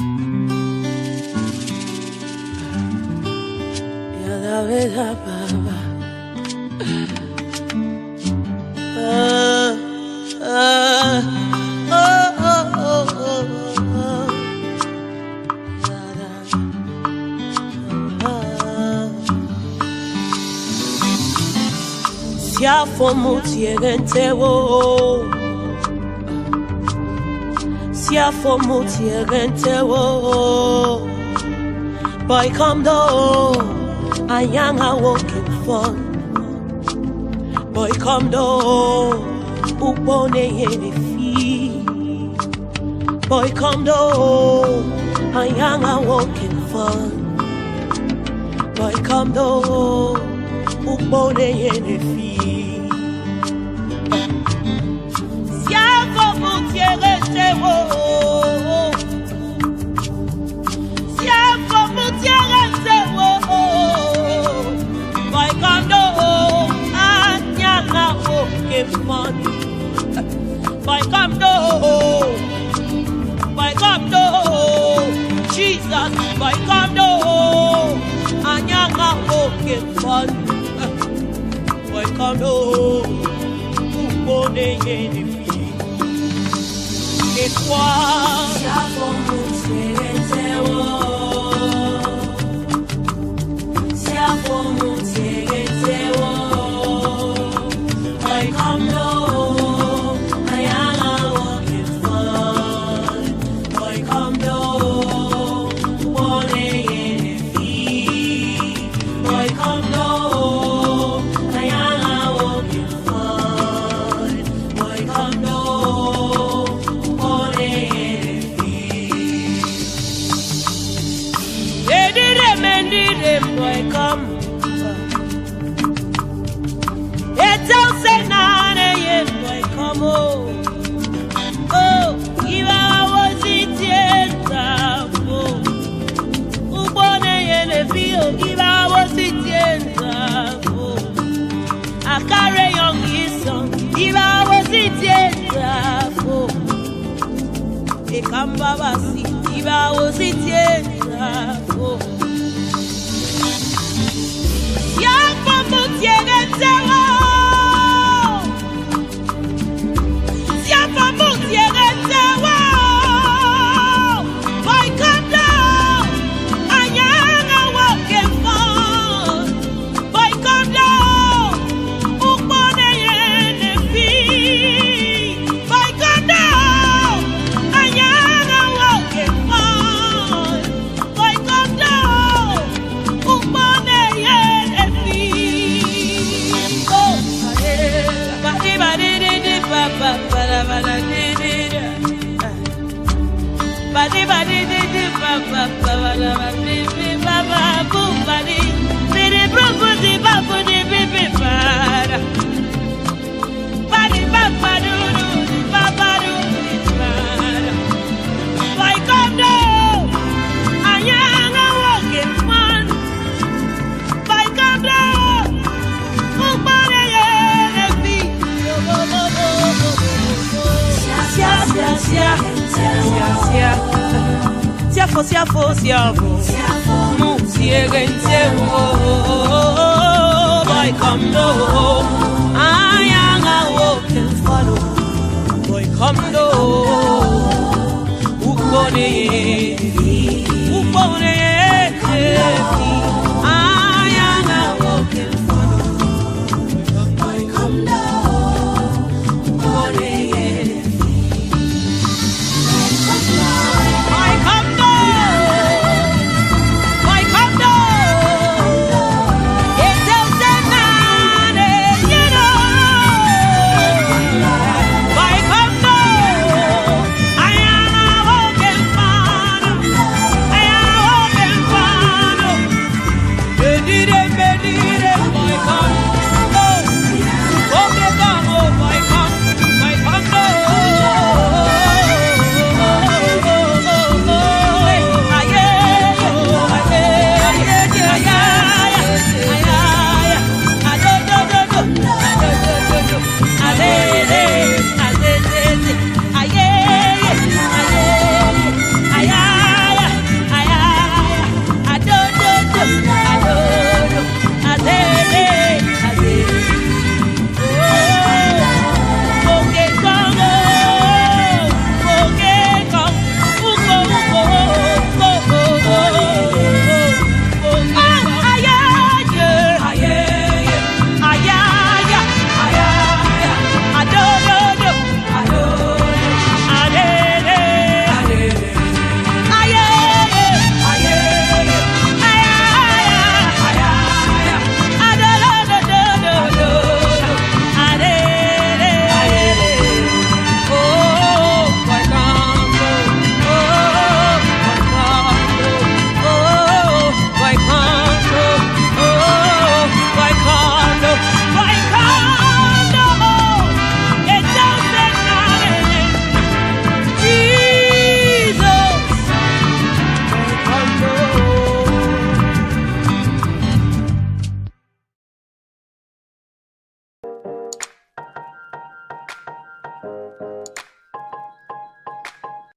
Siafomu tierentewo, siafomu tierentewo. Boy come do, ayanga walking fun. Boy come do, upone yene fi. Boy come do, ayanga walking fun. Boy come do, upone yene fi. Boy come do, Jesus, boy come do, anyanga walking fun. Boy come do, upone yene fi. Et toi, siafomu tierentewo, siafomu tierentewo. Boy come do, ayanga walking fun. Boy come do, upone yene fi. Boy come do, ayanga walking fun. Boy come do, upone yene fi. Edire boy come. Kambabasi, iba ositienda ko. Ya famu tiene tewo, ya famu tiene tewo. Boy come down, anyanga walking fun. Boy come down, upone yene fi. Boy come down. Siafo, mu tierentewo. Boy come do, ayanga walking fun. Boy come do, upone